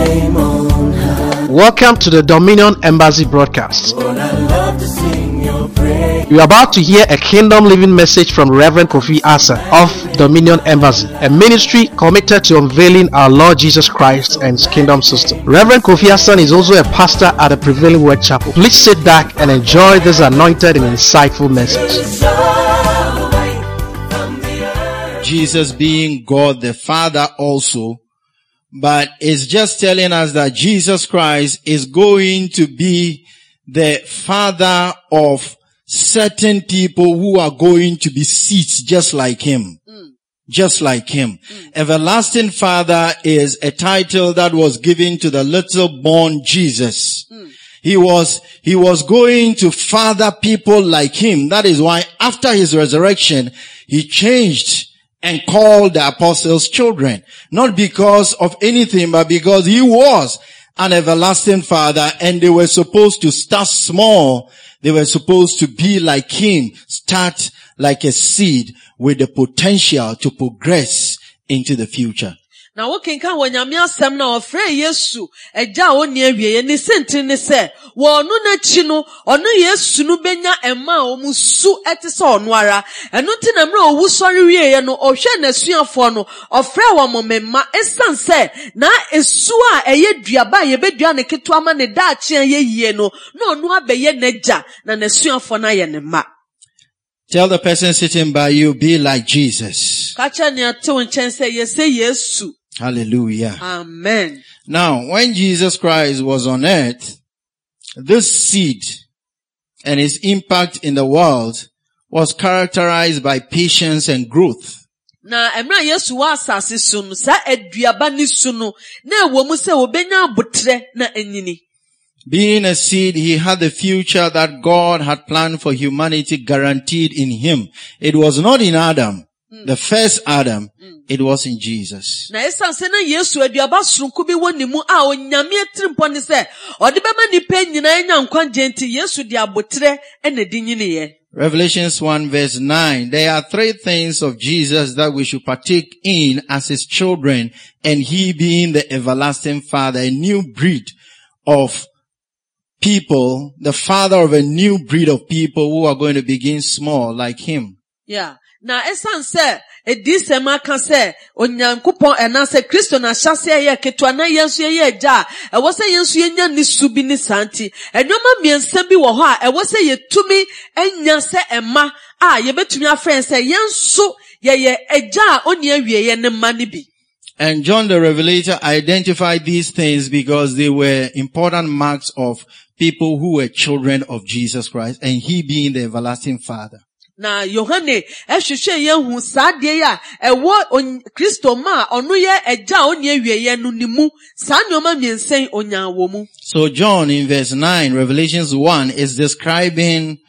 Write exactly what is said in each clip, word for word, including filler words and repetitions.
name on high. Welcome to the Dominion Embassy broadcast. Lord, I love to sing your praise. You are about to hear a kingdom living message from Reverend Kofi Asa of Dominion Embassy, a ministry committed to unveiling our Lord Jesus Christ and His kingdom system. Reverend Kofi Asa is also a pastor at the Prevailing Word Chapel. Please sit back and enjoy this anointed and insightful message. Jesus being God the Father also, but it's just telling us that Jesus Christ is going to be the Father of certain people who are going to be seeds just like Him. Mm. Just like Him. Mm. Everlasting Father is a title that was given to the little born Jesus. Mm. He was, he was going to father people like Him. That is why after His resurrection, He changed and called the apostles children. Not because of anything, but because He was an everlasting Father and they were supposed to start small. They were supposed to be like Him, start like a seed with the potential to progress into the future. Na wokenka wonyame asem na ofre Yesu eja oni awie ni sentri ni se wo no na chi no ono Yesu no benya ema omusu etese ono ara eno ti na mra owu sori wie no ohwe na suafo no ofre wo momemma esan se na esu a eye duaba ye bedua ne keto ama ne da achi ye yie no na ono abeye naja na na suafo na ye ne ma. Tell the person sitting by you, be like Jesus. Kacha ni ate wonchen se ye se Yesu. Hallelujah. Amen. Now, when Jesus Christ was on earth, this seed and His impact in the world was characterized by patience and growth. Na emra Yesu wa asase so no sa aduaba ni su no na ewo mu se obenya abotre na enyini. Being a seed, He had the future that God had planned for humanity guaranteed in Him. It was not in Adam, mm. the first Adam. Mm. It was in Jesus. Na esan se na Yesu aduaba surunku bi woni mu a onyame atrimpo ne se ode bema nipa nyina nya nkwanje nti Yesu di abotre ena di nyine ye. Revelations one verse nine. There are three things of Jesus that we should partake in as His children, and He being the everlasting Father, a new breed of people, the father of a new breed of people who are going to begin small like Him. Yeah. Na esan se edise maka se onyankopon ena se Kristo na hyase ye ketwa na yenso ye eja e wo se yenso yenya ni subi ni santi enoma miensa bi wo ho a e wo se yetumi enya se ema a ye betumi afren se yenso ye ye eja oni awie ye ne ma ni bi. And John the Revelator identified these things because they were important marks of people who were children of Jesus Christ, and He being the everlasting Father. Na Yohane ehwehwe ye hu saade ya ewo Kristo ma onu ye eja oni awie ye no nimu sa nyoma miensen onyawo mu. So John in verse nine, Revelations one, is describing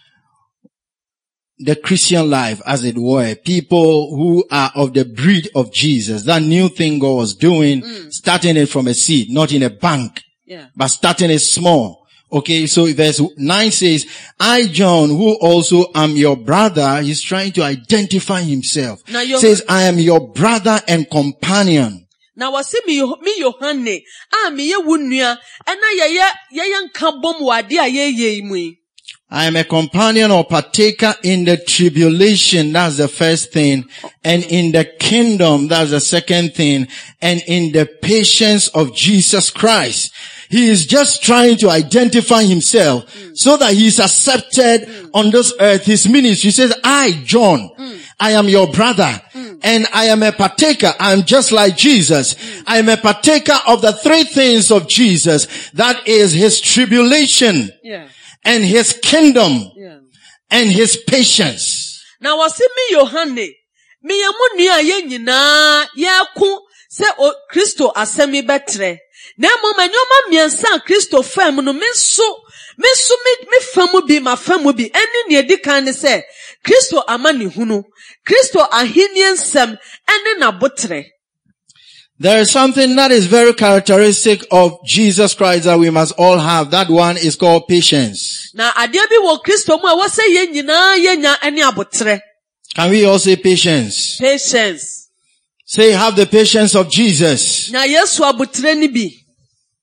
the Christian life, as it were. People who are of the breed of Jesus. That new thing God was doing, mm. starting it from a seed, not in a bank, yeah. but starting it small. Okay, so verse nine says, I, John, who also am your brother, he's trying to identify himself. Now says, I am your brother and companion. Now wasi mi mi Yohane, ah mi ye wunua, ena ye ye ye nka bom wade a ye ye mu. I am a companion or partaker in the tribulation, that's the first thing, and in the kingdom, that's the second thing, and in the patience of Jesus Christ. He is just trying to identify himself mm. so that he is accepted mm. on this earth. His ministry, he says, I, John, mm. I am your brother mm. and I am a partaker. I am just like Jesus. Mm. I am a partaker of the three things of Jesus. That is His tribulation yeah. and His kingdom yeah. and His patience. Now, wasi mi Yohane, mi yamuni ya ye nyina ya ku se o Kristo asemi betre. Na mama nyoma miensa Kristo fam no menso menso me me famu bi ma famu bi eni ne edi kan ne se Kristo amani hunu Kristo ahini nsem eni na botre. There is something that is very characteristic of Jesus Christ that we must all have. That one is called patience. Na adia bi wo Kristo mu a wo se ye nyina ye nya eni abotre. Can we all say patience? Patience. Say, have the patience of Jesus. Na Yesu abotre ni bi.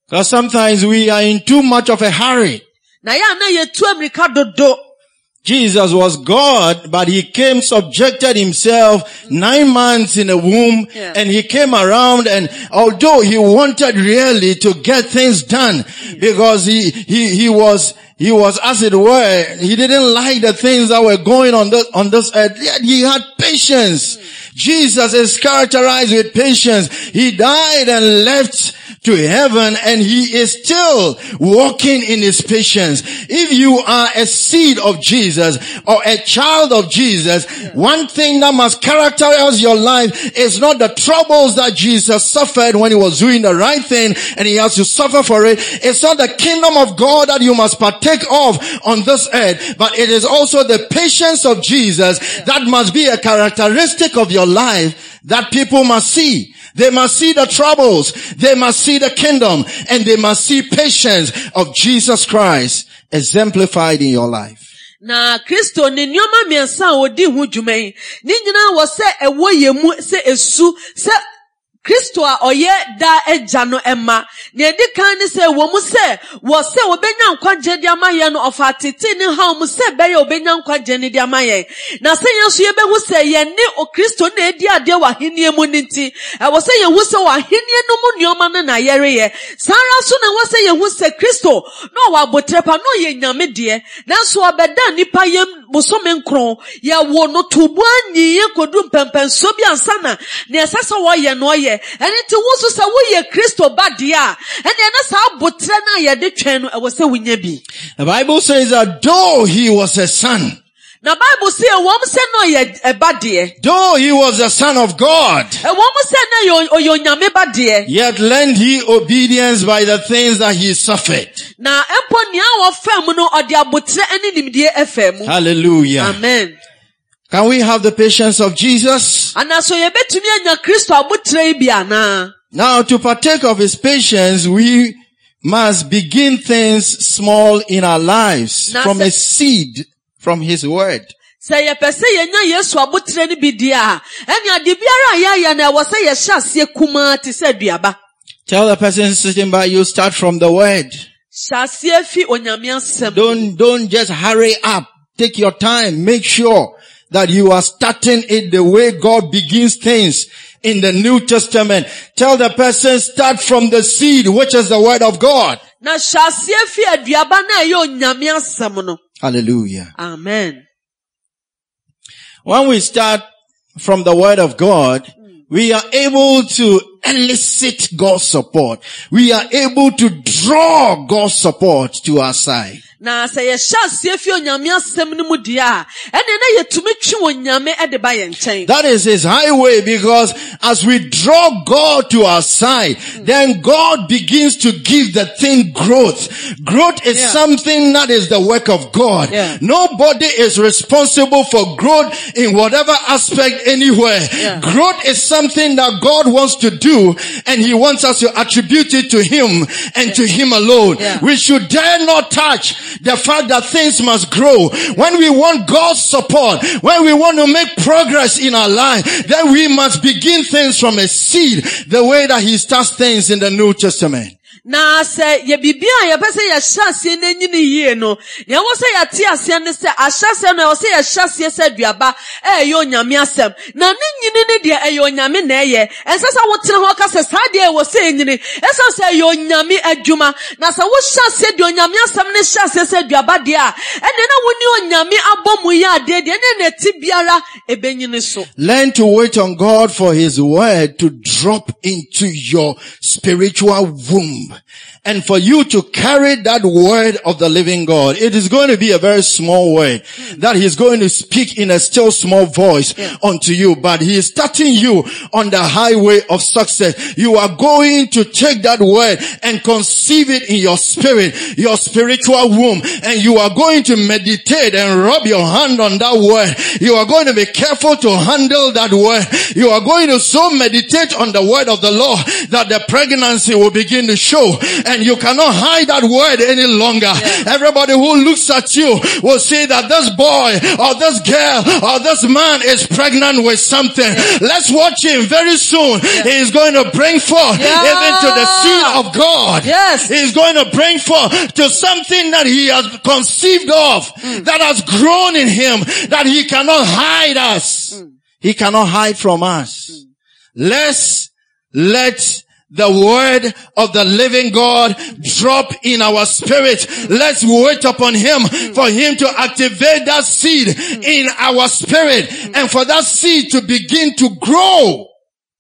Because sometimes we are in too much of a hurry. Na ya na yetu America dodo. Jesus was God, but he came, subjected himself nine months in a womb, Yeah. and he came around, and although he wanted really to get things done, because he, he, he was, he was, as it were, he didn't like the things that were going on this, on this earth, yet he had patience. Jesus is characterized with patience. He died and left to heaven, and he is still walking in his patience. If you are a seed of Jesus or a child of Jesus, one thing that must characterize your life is not the troubles that Jesus suffered when he was doing the right thing and he has to suffer for it. It's not the kingdom of God that you must partake of on this earth, but it is also the patience of Jesus that must be a characteristic of your life that people must see. They must see the troubles. They must see the kingdom, and they must see patience of Jesus Christ exemplified in your life. Na Kristo ne nyoma miensa odi hu dwuman. Ni nyina wo se ewo yemu se esu se Kristo a oye da eja no ema. Ne edi kan ni se wo mu se wo se obenya nkwaje di amaye no ofatete ni ha mu se be ye obenya nkwaje ni di amaye. Na se yenso ye be hu se ye ni o Kristo na edi ade wa henie mu nti. E wo se ye hu se wa henie no mu nyoma no na yere ye. Sara so na wo se ye hu se Kristo no wa botrepa no ye nyame de. Nanso obeda nipa yem bosome nkron ye wo no tubu anyi ye kodu mpempenso bi ansana na esasa wo ye no ye. And it was so we Christo badia. And then that's how botrena ya de twen no e wo se wunye bi. The Bible says that though he was a son, na Bible say wom se no ye e badie. though he was a son of God, E wom se na yo oyo nyame badie. yet learned he obedience by the things that he suffered. Na empo nia wo fam no ode abotre ani nimdie efam. Hallelujah. Amen. Can we have the patience of Jesus? Ana so ye betumi anya Kristo abotre bi ana. Now, to partake of his patience, we must begin things small in our lives, Now, from se- a seed from his word. Se ye pese ye nya Yesu abotre ni bi dia. Eni ade biara ya ya na wo se ye hyase kuma ti se duaba. Tell the person sitting by you, start from the word. Hyase fi onyame asem. Don't, don't just hurry up. Take your time. Make sure that you are starting it the way God begins things in the New Testament. Tell the person, start from the seed, which is the word of God. Na hyase fi aduaba na ye onyame asem no. Hallelujah. Amen. When we start from the word of God, we are able to elicit God's support. We are able to draw God's support to our side. Na se ye hyase fi onyame asem no mu dia. Ene na yetumi twi onyame e de ba ye nchen. That is his highway, because as we draw God to our side, then God begins to give the thing growth. Growth is Yeah. something that is the work of God. Yeah. Nobody is responsible for growth in whatever aspect anywhere. Yeah. Growth is something that God wants to do, and he wants us to attribute it to him and to him alone. Yeah. We should dare not touch the fact that things must grow. When we want God's support, when we want to make progress in our life, then we must begin things from a seed, the way that he starts things in the New Testament. Na se ye bibia ye pese ye hyase na nyini yie no. Ye wo se ye te ase ne se ahyase no ye wo se ye hyase se duaba e ye onyame asem. Na ne nyini ne de e ye onyame na eye. Ensesa wo tene ho ka se sa de e wo se nyini. Esa se ye onyame adwuma. Na se wo hyase de onyame asem ne hyase se duaba de a. Ene na wo ni onyame abomu ya ade de ne ne ti biara e benyini so. Learn to wait on God for his word to drop into your spiritual womb. And for you to carry that word of the living God, it is going to be a very small word that he's going to speak in a still small voice Yeah. unto you. But he is starting you on the highway of success. You are going to take that word and conceive it in your spirit, your spiritual womb. And you are going to meditate and rub your hand on that word. You are going to be careful to handle that word. You are going to so meditate on the word of the Lord that the pregnancy will begin to show. grow, and you cannot hide that word any longer. Yeah. Everybody who looks at you will say that this boy or this girl or this man is pregnant with something. Yeah. Let's watch him. Very soon, yeah. he is going to bring forth yeah. even to the seed of God. Yes. He is going to bring forth to something that he has conceived of, mm. that has grown in him, that he cannot hide us. Mm. He cannot hide from us. Mm. Let's let the word of the living God drop in our spirit. Let's wait upon him for him to activate that seed in our spirit and for that seed to begin to grow.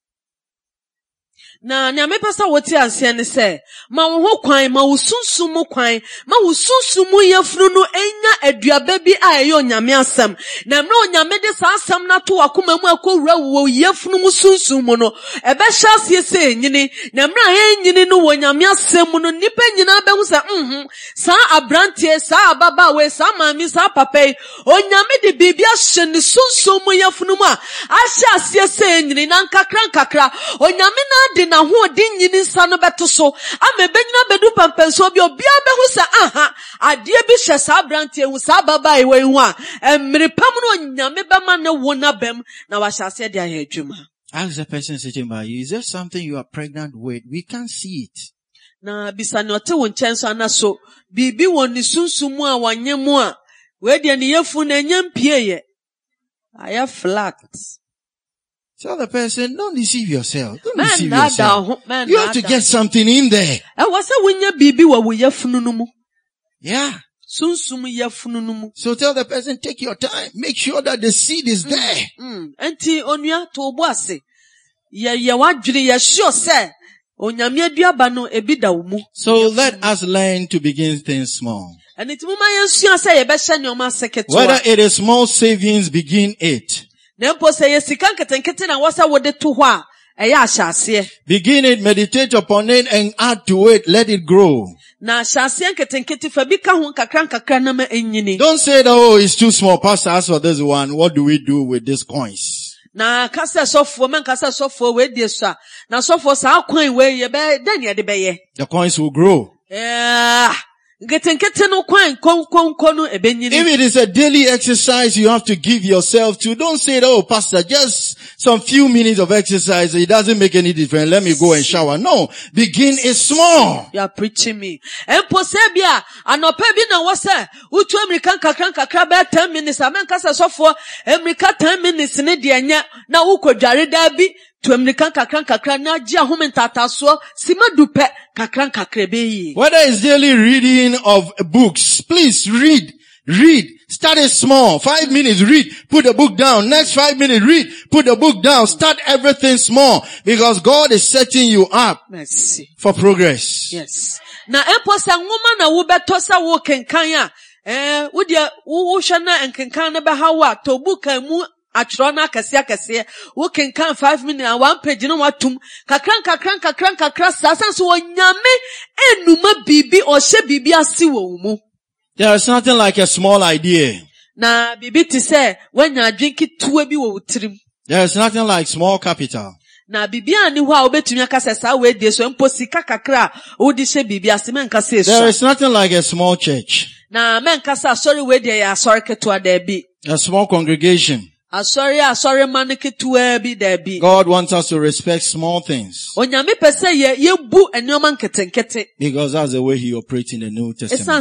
Na na me pesa woti anse ne se ma wo ho kwan ma wo sunsun mu kwan ma wo sunsun mu yefunu no enya aduaba bi a eyo nyame asem na mre onyame de sa asem na to akoma mu akowura wo yefunu mu sunsun mu no ebe hya sie se enyini na mre ha enyini no wo nyame asem mu no nipa nyina be hu se mhm sa abrantie sa ababa we sa mami sa papai onyame de bibia hye ne sunsun mu yefunu mu a ahya sie se enyini na nkakra nkakra onyame na de na ho din nyini nsa no beto so amebenyina bedu pampenso bi obi abehu se aha ade bi hye sa brantie hu sa baba ewe hu a emre pam no nyame bema ne wo na bem na wa hyase de ahe adwuma. Ask the person sitting by you, is there something you are pregnant with? We can't see it. Na bisa no te won chenso na so bibi won ni sunsumu a wanyemu a we de ne yefu na nyam pieye aya flat. Tell the person, don't deceive yourself. Don't man, deceive nada, yourself. man, you have to get something in there. E wasa winya bibi wa wo yefunu no mu. Yeah. Sunsum yefunu no mu. So tell the person, take your time. Make sure that the seed is there. Mm. Enti onua to obo ase. Ye ye wadwiri ye sure say onyame aduaba no ebi da wo mu. So let us learn to begin things small. Enti muma yensua say ye be hye ne o ma seketo. Whether it is small savings, begin it. Begin it, meditate upon it, and add to it. Let it grow. Don't say that, oh, it's too small. Pastor, as for this one, what do we do with these coins? Na kasa sofo men kasa sofo we die so na sofo sa coin we ye be den ye de be ye. The coins will grow. Yeah. If it is a daily exercise you have to give yourself to, don't say, oh, pastor, just some few minutes of exercise, it doesnten make any difference. Let me go and shower. No, begin it small. You are preaching me. Imposebia, anopebi na wase, utu American kakran kakra ten minutes, amen kasa so for America ten minutes ne de anya na uko jare dabi. To American kakran kakra na ji ahome ntata so sima dupe kakran kakra be. Whether it's daily reading of books, please read, read. Start it small. Five minutes, read. Put the book down. Next five minutes, read. Put the book down. Start everything small because God is setting you up Merci. for progress. Yes. Na empo sa ngoma na wo beto sa wo kenkan a eh wo de wo hwe na enkenkan na be hawa to book mu Atrona kasia kasia, who can count five minutes and one page, you know what, tum, kakran, kakran, kakran, kakran, sasan, so nyame, enuma bibi, or she bibi asiwo mu. There is nothing like a small idea. Na bibi to say, when you drink it to ebi wo trim. There is nothing like small capital. Na bibi ani wa obetumi akasa sa we de so emposika kakra, o di she bibi asime nkasa eso. There is nothing like a small church. Na men kasa sorry we de ya sorry keto there be. A small congregation. Sorry, sorry, man, be there be. God wants us to respect small things. Because that's the way He operates in the New Testament.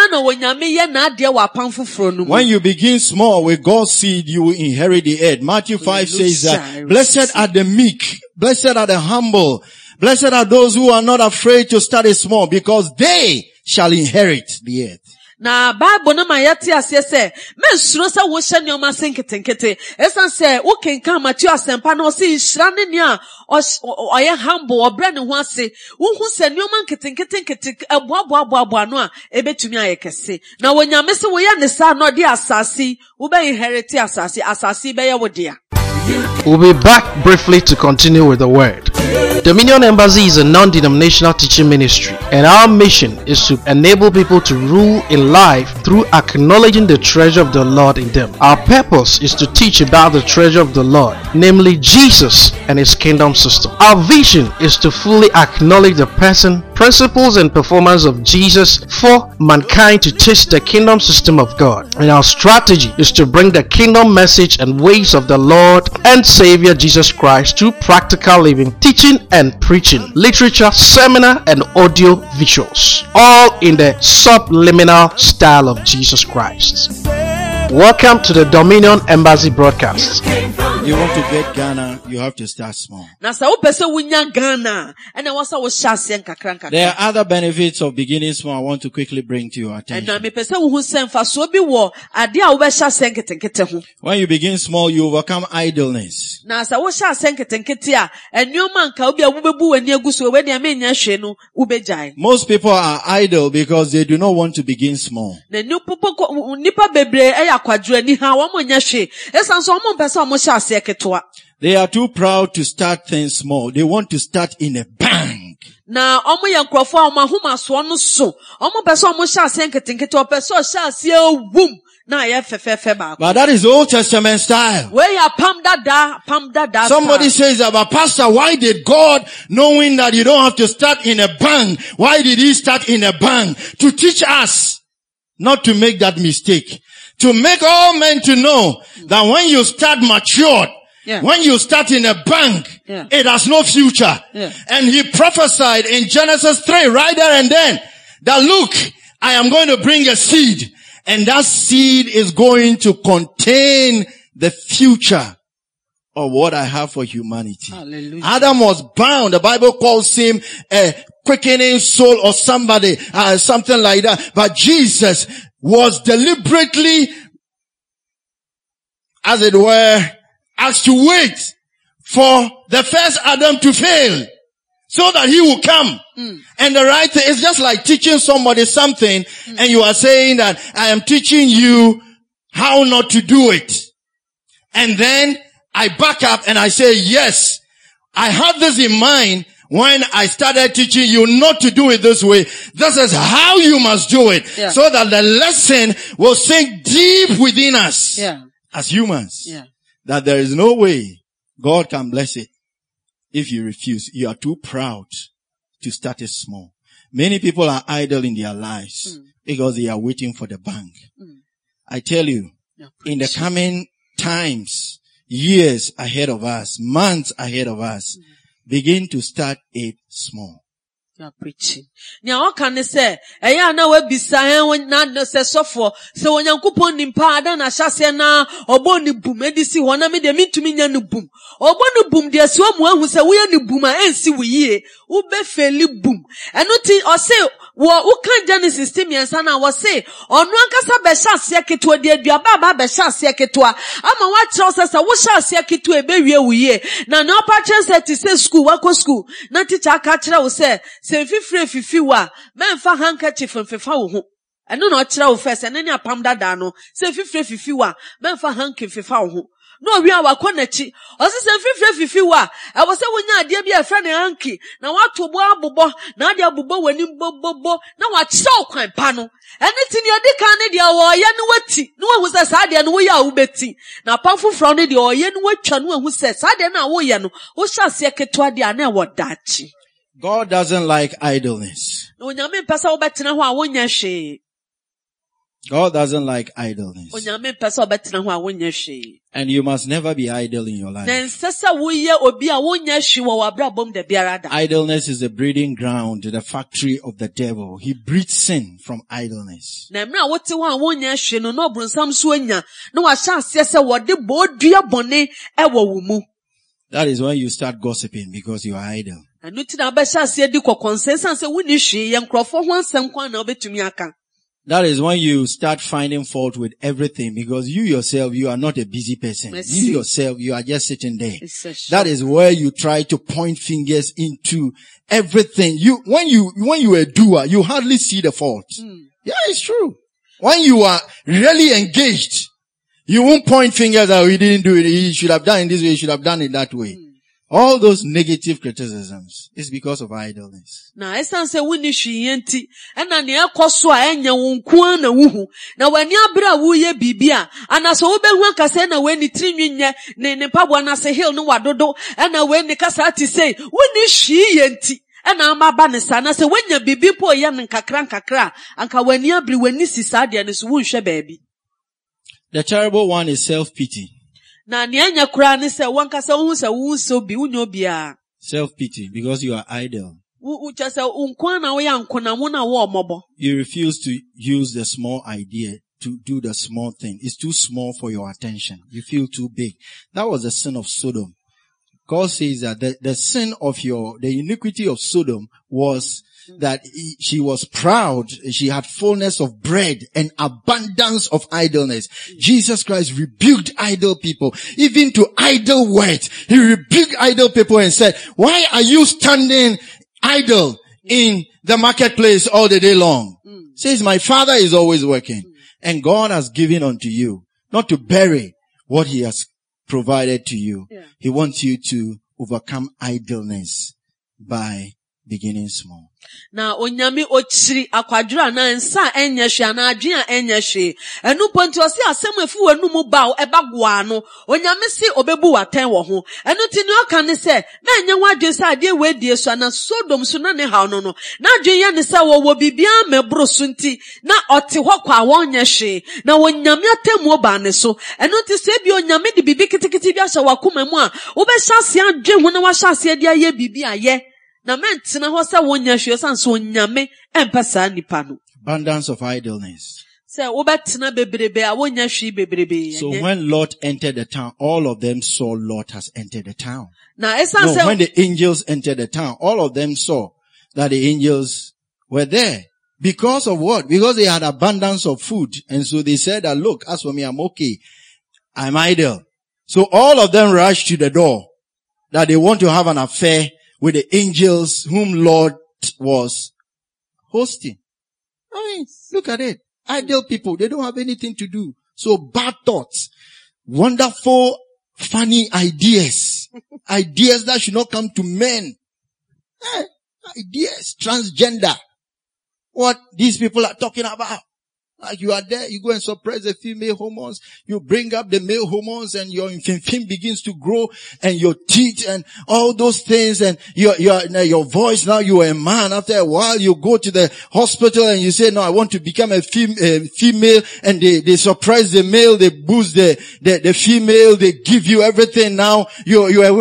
When you begin small with God's seed, you will inherit the earth. Matthew five says that, blessed are the meek, blessed are the humble, blessed are those who are not afraid to start small, because they shall inherit the earth. Na Bible na mayati ase se men suro sa wo hye ne o ma senketenkete esan se wo kenkan Matthew asempa na o se ihira ne ne a oye humble obre ne ho ase wo hu se ne o ma nketenketenkete eboaboaboa no a ebetumi ayekese na wonyame se wo ya ne sa no de asase wo be inherit asase asase be ye wo dia. We'll be back briefly to continue with the word. Dominion Embassy is a non-denominational teaching ministry, and our mission is to enable people to rule in life through acknowledging the treasure of the Lord in them. Our purpose is to teach about the treasure of the Lord, namely Jesus and His kingdom system. Our vision is to fully acknowledge the person, principles, and performance of Jesus for mankind to taste the kingdom system of God. And our strategy is to bring the kingdom message and ways of the Lord and Savior Jesus Christ to practical living, teaching and preaching, literature, seminar, and audio visuals, all in the subliminal style of Jesus Christ. Welcome to the Dominion Embassy broadcast. You want to get Ghana, you have to start small. Na sa wopese wunya Ghana, ene wasa wo hyase nkakra nkakra. There are other benefits of beginning small I want to quickly bring to your attention. Na me pese wo hu semfa so bi wo ade a wo be hyase nketenkete ho. When you begin small, you overcome idleness. Na sa wo hyase nketenkete a enwoma nka obi a wo bebu wani aguso we de amenya hwe no wo bejai. Most people are idle because they do not want to begin small. Na nipa nipa bebre e yakwadwo ani ha wo mo nya hwe. Esan so wo mo pese wo mo hyase ketewa. They are too proud to start things small. They want to start in a bang. Na omo ye nkrofo a omo ahoma so no so. Omo pese omo hyase nketenkete o pese o hyase awum. Na ye fefefe ba. But that is Old Testament style. We ya pam dada, pam dada. Somebody says about Pastor, why did God, knowing that you don't have to start in a bang, why did He start in a bang? To teach us not to make that mistake. To make all men to know that when you start matured, yeah. when you start in a bank, yeah. it has no future. Yeah. And He prophesied in Genesis three, right there and then, that look, I am going to bring a seed, and that seed is going to contain the future of what I have for humanity. Hallelujah. Adam was bound. The Bible calls him a quickening soul or somebody, uh, something like that. But Jesus was deliberately, as it were, asked to wait for the first Adam to fail so that he will come. Mm. And the right thing is just like teaching somebody something mm. and you are saying that I am teaching you how not to do it. And then I back up and I say, yes, I had this in mind when I started teaching you not to do it this way. This is how you must do it. Yeah. So that the lesson will sink deep within us yeah. as humans. Yeah. That there is no way God can bless it if you refuse. You are too proud to start it small. Many people are idle in their lives mm. because they are waiting for the bank. Mm. I tell you, in the coming times, years ahead of us, months ahead of us, mm. begin to start it small. You are preaching. Nya oka ne se eya na we bisa hen na se sofo se onyankopon nimpa ada na hyase na obo ni bum edisi ho na me de mitumi nya no bum obo no bum de se omu ahu se we ni bum a ensi we yie wo be feli bum eno ti o se wo ukan Genesis ti miensa na wo se onu ankasa be hyase keto de aduaba ba be hyase keto ama wa kire se se wo hyase keto e be wie we yie na no pa chance ti se school wa ko school na teacher aka kire wo se se fifre fifi wa menfa handkerchief mfefa wo ho eno na o kire wo first ene ne apam dada no se fifre fifi wa menfa handkerchief mfefa wo ho no wi awa konachi o se se fifre fifi wa e wo se wonya ade bia e fra ne hanki na wato bo abobo na ade abobo wani bobobo na wa kire okwan pa no ene ti ne ade kan ne de wo ye no wati no wo se sa ade no wo ya wo beti na pamfo fra ne de wo ye no watwa no wo se sa ade na wo ye no wo hyase keto ade a na wo dachi. God doesn't like idleness. God doesn't like idleness. And you must never be idle in your life. Idleness is the breeding ground, the factory of the devil. He breeds sin from idleness. That is when you start gossiping because you are idle. That is when you start finding fault with everything because you yourself, you are not a busy person. You yourself, you are just sitting there. That is where you try to point fingers into everything. You, when you, when you are a doer, you hardly see the fault. Mm. Yeah, it's true. When you are really engaged, you won't point fingers that we didn't do it. He should have done it this way. He should have done it that way. Mm. All those negative criticisms is because of idleness. Na esan se wuni hwiyenti ena ne ekoso a enya wonku na wuhu na wani abra wo ye bibia anaso wo behu akase na wani trinwinye ne ne pabo na se hill no wadodo ena wani kasa ti say wuni hwiyenti ena amaba ne sa na se wanya bibi po ye nkakra nkakra anka wani abri wani sisa de ne so wunhwe baabi. The terrible one is self-pity. Na ne anya kura ne se wankasa wo se wo so bi unyo bia. Self-pity because you are idle. You refuse to use the small idea to do the small thing. It's too small for your attention. You feel too big. That was the sin of Sodom. God says that the, the sin of your, the iniquity of Sodom was that he, she was proud. She had fullness of bread and abundance of idleness. Jesus Christ rebuked idle people, even to idle words. He rebuked idle people and said, why are you standing idle in the marketplace all the day long? Mm. Says, my Father is always working, mm. and God has given unto you, not to bury what he has provided to you. Yeah. He wants you to overcome idleness by beginning small. Na onyame ochiri akwadura na nsa enyehwe na adwen a enyehwe enu ponti osi asem afu wanu mu ba eba goa no onyame si obebu waten wo ho enu ti ne oka ne se na enye wadwen se ade we die so na Sodom so na ne ha no no na adwen ye ne se wo wo bibia mebro so nti na ote ho kwa wonyehwe na onyame atemu oba ne so enu ti se bi onyame de bibi kitikiti bi ahye wakoma mu a wo be hyase adwen ho na wa hyase ade aye bibi aye. Abundance of idleness. So when Lot entered the town, all of them saw Lot has entered the town. No, when the angels entered the town, all of them saw that the angels were there. Because of what? Because they had abundance of food. And so they said that, look, as for me, I'm okay. I'm idle. So all of them rushed to the door that they want to have an affair with the angels whom Lord was hosting. I mean, look at it. Idle people, they don't have anything to do. So bad thoughts, wonderful, funny ideas, ideas that should not come to men. Eh, ideas, transgender. What these people are talking about. Like you are there, you go and suppress the female hormones, you bring up the male hormones and your infant begins to grow and your teeth and all those things and your, your, your voice, now you are a man. After a while you go to the hospital and you say, no, I want to become a, fem- a female, and they, they suppress the male, they boost the, the, the female, they give you everything. Now you, you are,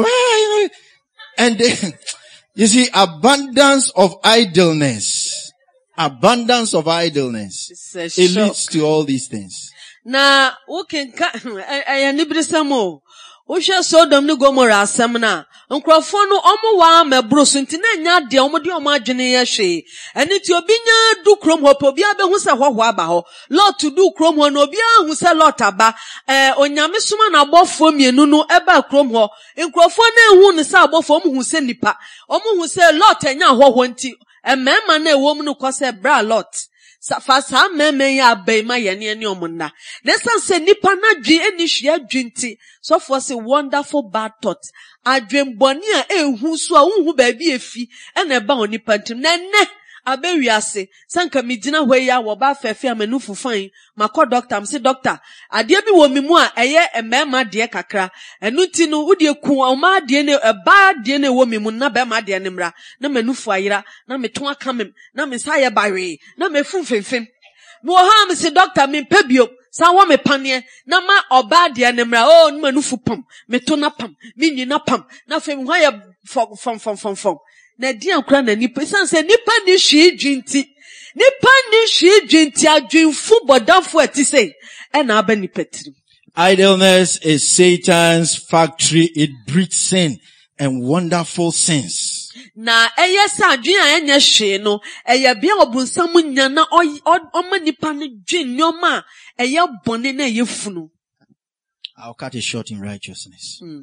and they, you see, abundance of idleness. Abundance of idleness. It leads to all these things. Na ukenka ayanibrisamo Usha Sodom ni Gomorrah semna. Nkrofo no omo wa mebroso nti na nya de omo de omo adwene ye hwe. Eni ti obi nya du krom ho po bia be hu se hwahwa aba ho. Lot du krom ho no obi hu se lot aba. Eh onyame soma na abofo mienu no eba krom ho. Nkrofo na ehu ne se abofo omo hu se nipa. Omo hu se lot anya hwahwa nti emema na ewo mu no kwase bra lot. Fasa meme ya abema yene ene omunda. Nesan se nipa na dwi eni hwe adwinti. So for say wonderful bad thoughts. Adwen boni a ehu so a unhu ba bi efi ene ba onipa ntim na ne abewiase sanka midina hwe ya wo ba fefe amanu fufan makọ doctor mse doctor ade bi wo mimu a eye emema de kakra enu ti no udi eku oma de ne eba de ne wo mimu na be ma de ne mra na manufu ayira na meton aka mem na me saye bawe na mefu fefem mo ha mse doctor me pebio sa wo me pane na ma oba de ne mra o no manufu pam meton na pam minyi na pam na fem ho ya fom fom fom fom na di ankra na nipa sanse nipa ni hwi dwinti nipa ni hwi dwinti adwinfu bodafo ati sei e na aba nipa tiri. Idleness is Satan's factory. It breeds sin and wonderful sins. Na eye sa adwen a enye hwe no eye bia obunsam nya na oma nipa ni dwen nyoma eye bone na eye funu. I'll cut it short in righteousness. Hmm.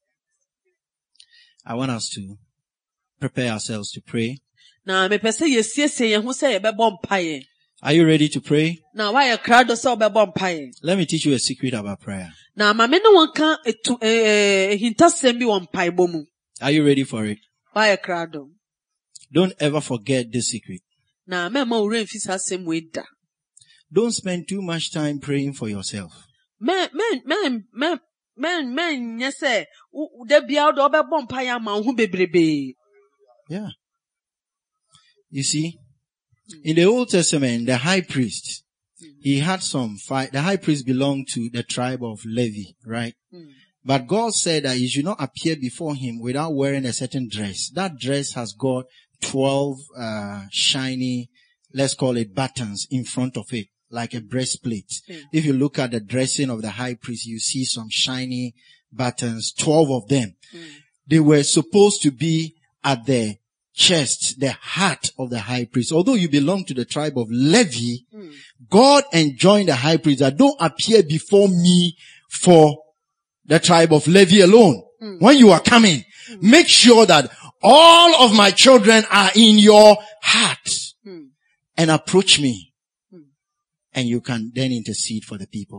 I want us to prepare ourselves to pray. Na me pese yesiesie ye hu se ye bebo mpaye. Are you ready to pray? Na why crowd so bebo mpaye. Let me teach you a secret about prayer. Na ma me no wonka etu eh hintasem bi won mpaye bomu. Are you ready for it? Why krado? Don't ever forget this secret. Na mema ure mfisa asem we da. Don't spend too much time praying for yourself. Men men men men men men nyese de bia o do be bom pa ya ma hu bebrebe. Yeah. You see, in the Old Testament, the high priest, he had some fight. The high priest belonged to the tribe of Levi, right? Mm. But God said that he should not appear before him without wearing a certain dress. That dress has got twelve uh shiny, let's call it buttons in front of it, like a breastplate. Mm. If you look at the dressing of the high priest, you see some shiny buttons, twelve of them. Mm. They were supposed to be at the chest, the heart of the high priest. Although you belong to the tribe of Levi, mm. God enjoined the high priest that don't appear before me for the tribe of Levi alone. Mm. When you are coming, mm. make sure that all of my children are in your heart mm. and approach me. Mm. And you can then intercede for the people.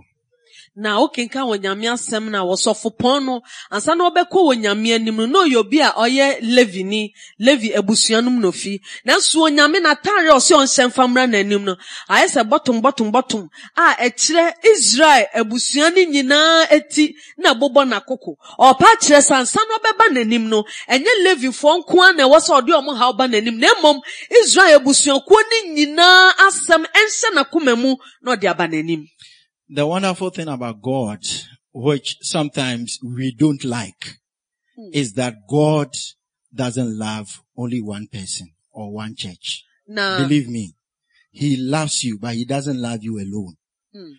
Na okenka wonyame asem na wosofo pon no ansa na obekọ wonyame anim no yobi a oye Levi ni Levi ebusuanum no fi na so wonyame na tare ose on semfamra na anim no ayese bottom bottom bottom a ekire Israel ebusuani nyina eti na bobo na koko opa kire sansa na obeba na anim no enye Levi fo nko a na wose ode omo ha oba na anim na mom Israel ebusuanko ni nyina asem ense na komemu na ode aba na anim. The wonderful thing about God, which sometimes we don't like, mm. is that God doesn't love only one person or one church. Nah. Believe me, he loves you, but he doesn't love you alone. Mm.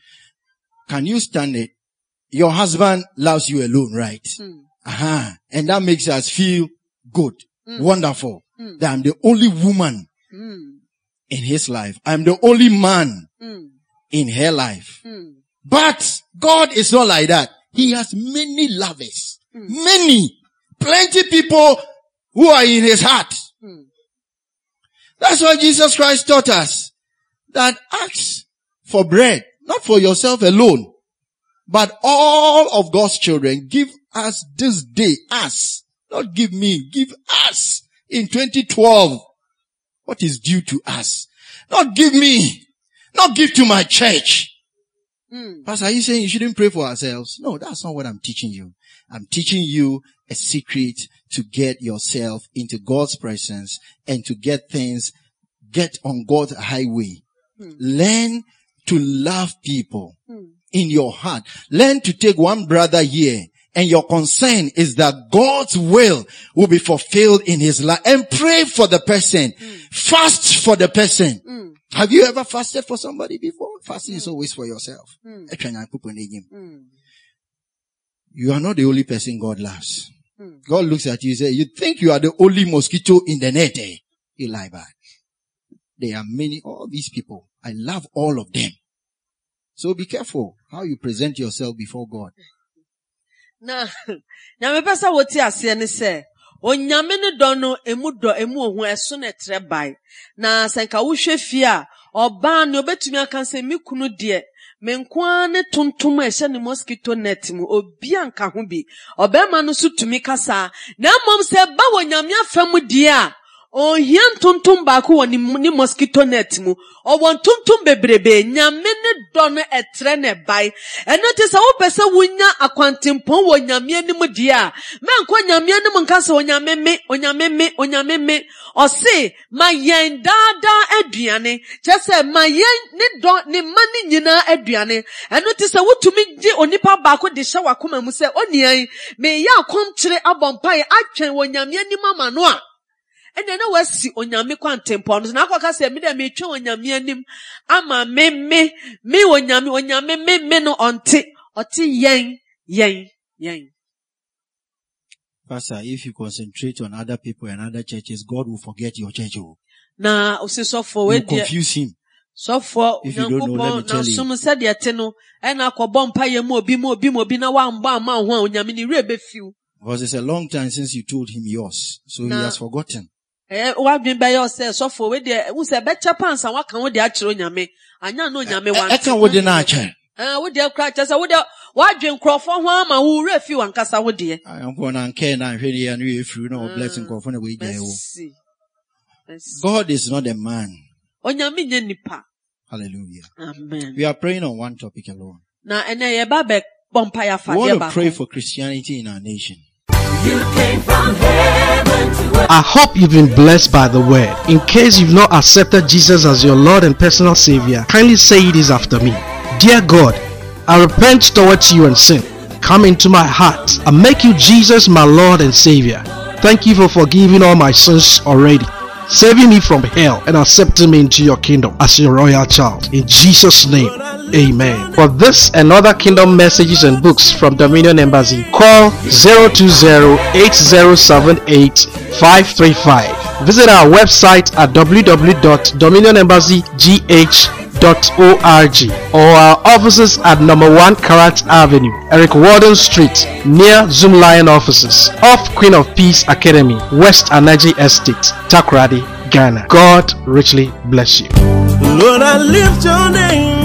Can you stand it? Your husband loves you alone, right? Mm. Uh-huh. And that makes us feel good, mm. wonderful, mm. that I'm the only woman mm. in his life. I'm the only man mm. in her life. Mm. But God is not like that. He has many lovers. Mm. Many. Plenty people who are in his heart. Mm. That's why Jesus Christ taught us that ask for bread, not for yourself alone, but all of God's children. Give us this day, us. Not give me, give us in twenty twelve what is due to us. Not give me, not give to my church. Mm. Pastor, are you saying you shouldn't pray for ourselves? No, that's not what I'm teaching you. I'm teaching you a secret to get yourself into God's presence and to get things, get on God's highway. Mm. Learn to love people mm. in your heart. Learn to take one brother here and your concern is that God's will will be fulfilled in his life, and pray for the person. Mm. Fast for the person. Mm. Have you ever fasted for somebody before? Fasting mm. is always for yourself. Mm. Mm. You are not the only person God loves. Mm. God looks at you and says, you think you are the only mosquito in the net, eh? You lie bad. There are many, all these people. I love all of them. So be careful how you present yourself before God. Na, na me pesa woti ase ne se onyame ne do no emu do emu ohun eso na tre bai na senka wo hwe fie a oba ne obetumi aka se mi kunu de me nko ne tontom a hye ne mosquito net mu obi anka ho bi obema no so tumi kasa na mom se ba wonyame afam die a o hian tontom ba ko woni ni mosquito net mu o won tontom bebrebe nyame ne do no etre ne bai eno te se wo pese wunya akwantempon wo nyame anim die a me nko nyame anim nka se onyame me onyame me onyame me o se ma yen dada aduane che se ma yen ne do ne mani nyina aduane eno te se wotumi gi onipa ba ko de hye wakoma mu se onian me ya akomkire abompai atwen wo nyame anim amano a and then I was see onyame kwantempon na akwaka se me dem etwe onyame anim ama me me me onyame onyame me me no onte ote yen yen yen. Pastor, if you concentrate on other people and other churches, God will forget your church. Na osi so for we confuse him. So for if you don't know, let me tell you. Some said yet no and akobom pa ye mo obi mo obi mo obi na wa mba ma ho onyame ni re be fiu. Because it's a long time since you told him yours, so na, he has forgotten. Eh, what been by yourself? So for with the who said better pants and what can with the actual nyame? I know no nyame one. I can with the nature. Ah, with the crackers, I would wadwe nkrofo ho ama wo wura fi wankasa wo de. I am born and care and really and we free no blessing go for the way there. God is not a man. Onyame nya nipa. Hallelujah. Amen. We are praying on one topic alone. Na ene ye ba be bompa ya fa We de want ba. to pray for Christianity in our nation. You came from heaven to earth. I hope you've been blessed by the word. In case you've not accepted Jesus as your Lord and personal Savior, kindly say this after me. Dear God, I repent towards you and sin. Come into my heart and make you Jesus my Lord and Savior. Thank you for forgiving all my sins already, saving me from hell and accepting me into your kingdom as your royal child. In Jesus' name, amen. For this and other kingdom messages and books from Dominion Embassy, call zero two zero, eight zero seven eight, five three five. Visit our website at w w w dot dominion embassy g h dot org or our offices at number one Karat Avenue, Eric Warden Street, near Zoom Lion offices, off Queen of Peace Academy, West Anaji Estate, Takoradi, Ghana. God richly bless you. Lord, I lift your name.